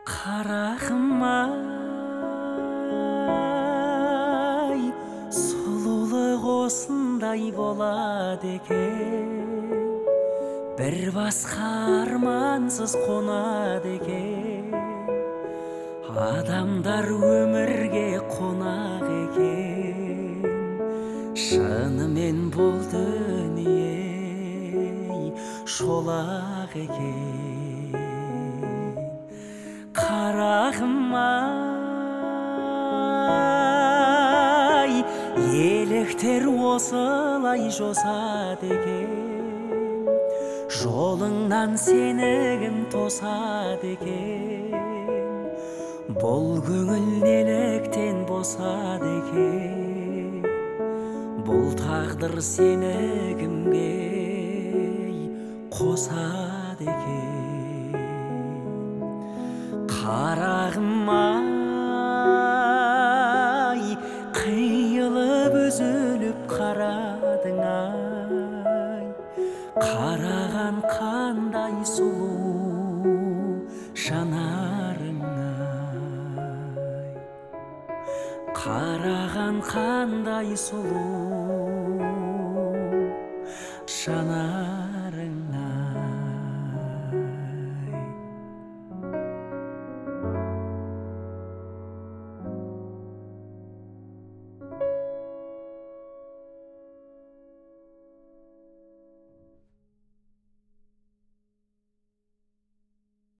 Қарағым ай, сұлулық осындай болады екен, бір басқа армансыз қонады екен. Адамдар өмірге қонақ екен, шынымен бұл дүние шолақ екен. Қарағым ай, еліктер осылай жосады екен, жолыңнан сені кім тосады екен. Бұл көңіл неліктен босады екен, бұл тағдыр сені кімге қосады екен. Қарағым ай, қиылып үзіліп қарадың ай, қараған қандай сұлу жанарың ай, қараған қандай сұлу жанарың.